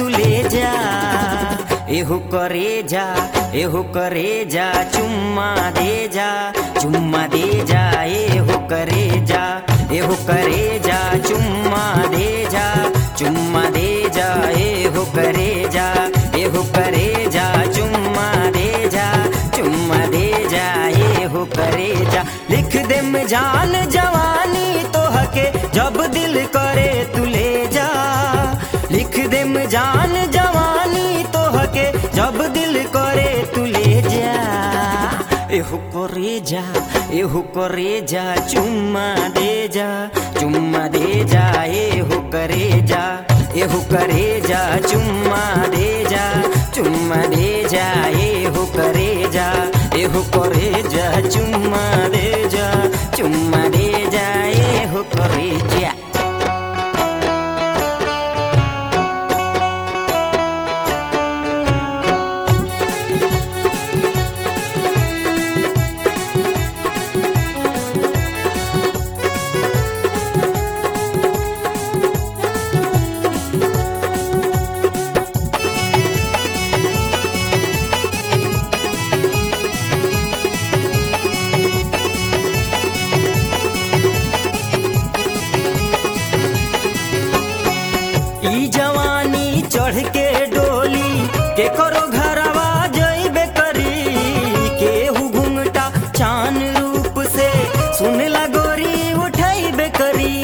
तू ले जा। एहो करे जा, एहो करे जा, चुम्मा दे जा, चुम्मा दे जा, एहो करे जा, एहो करे जा, चुम्मा दे जा, चुम्मा दे जा, एहो करे जा, एहो करे जा, चुम्मा दे जा, चुम्मा दे जा, एहो करे जा। लिख दे में जान जवानी तो हके जब दिल करे तू ले जा। लिख दे में जान जवानी तो हके जब दिल करे तू ले जा। एहो करे जा, एहो करे जा, चुम्मा दे जा, चुम्मा दे जा, एहो करे जा, एहो करे जा, चुम्मा दे जा, चुम्मा दे जा, एहो करे जा, एहो करे जा, चुम्मा दे जा, चुम्मा दे जा, एहो करे जा। ई जवानी चढ़ के डोली के करो घरवा जइबे करी। केहू घुंघटा चान रूप से सुन ला गोरी उठैबे करी।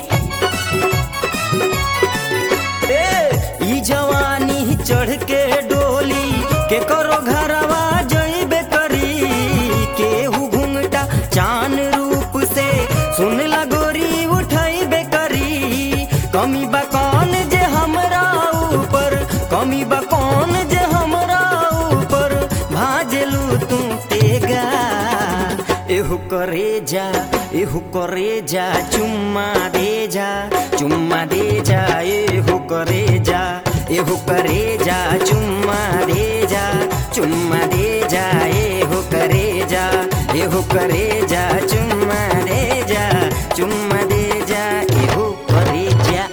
ई जवानी चढ़ के डोली के करो घरवा जइबे करी। केहू घुंघटा चान रूप से सुन ला गोरी उठैबे करी। कमी बा कौन जे हमरा ऊपर, कमी बा कौन जे हमरा ऊपर, भाजलू तू तेगा। एहो करे जा, एहो करे जा, चुम्मा दे जा, चुम्मा दे जा, एहो करे जा, एहो करे जा, चुम्मा दे जा, चुम्मा दे जा, एहो करे जा, एहो करे जा, चुम्मा दे जा, चुम्मा दे जा, एहो करे जा।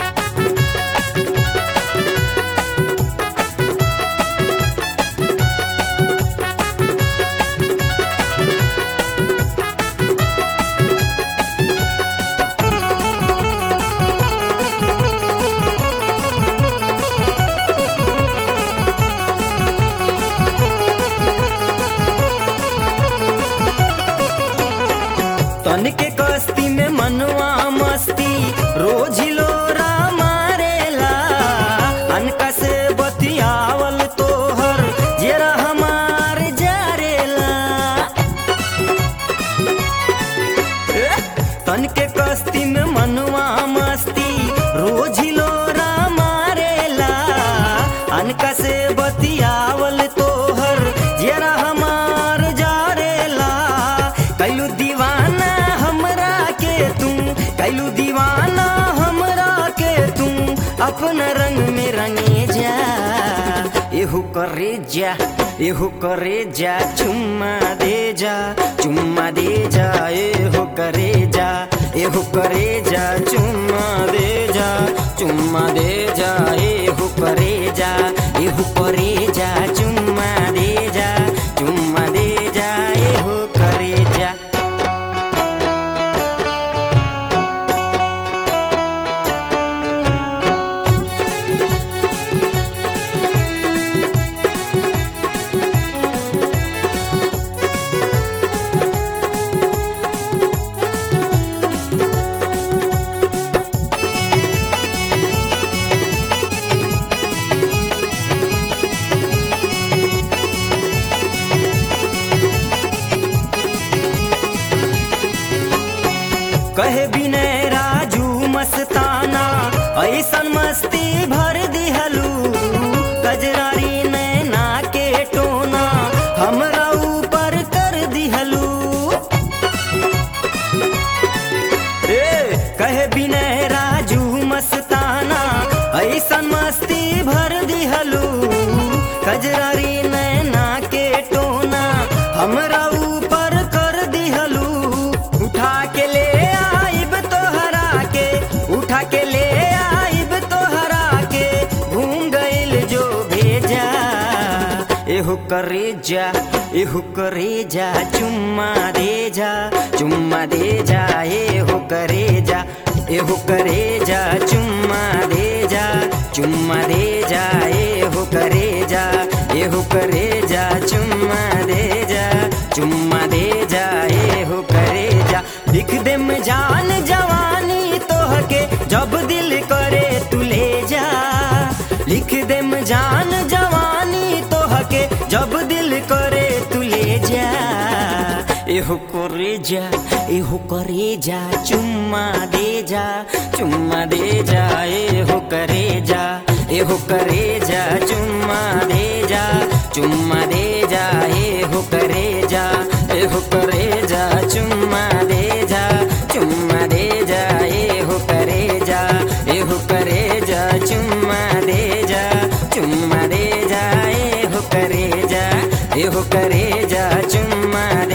तन के कस्ती में मनवा मस्ती रोज लोरा मारेला। अनका से बतियावल तोहर जेरा हमार जारेला। तन के कस्ती में मनवा मस्ती रोज लोरा मारेला। अनका से बतियावल तोहर जेरा हमार जारेला। कैलू दीवाना हमरा के तू, कैलू दीवाना हमरा के तू, अपना रंग में रंगे जा। एहो करे जा, एहो करे जा, चुम्मा दे जा, चुम्मा दे जा, एहो करे जा, एहो करे जा, चुम्मा दे जा, चुम्मा दे जा, एहो करे जा, एहो करे जा, चुम्मा दे जा, चुम्मा दे जा, एहो करे जा। कहे विनय राजू मस्ताना, ऐसन मस्ती भर दिहलू। कजरारी नैना के टोना हमरा ऊपर कर दिहलू। कहे विनय राजू मस्ताना, ऐसन मस्ती भर दिहलू। कजरारी नैना के टोना हमरा ऊपर कर दिहलू। उठा के ले आइब तोहरा के, उठा के ले आइब तोहरा के, एहो करे जा चुम्मा दे जा एहो करे जा चुम्मा दे जा एहो करे जा चुम्मा दे जा एहो करे जा लिख दे में जान जवानी तोहके जब दिल करे तू ले जा लिख दे में जान जवानी तोहके जब दिल करे तू ले जा एहो करे जा चुम्मा दे जा एहो करे जा चुम्मा दे जा एहो करे जा चुम्मा दे जा एहो करे जा चुम्मा दे जा एहो करे जा चुम्मा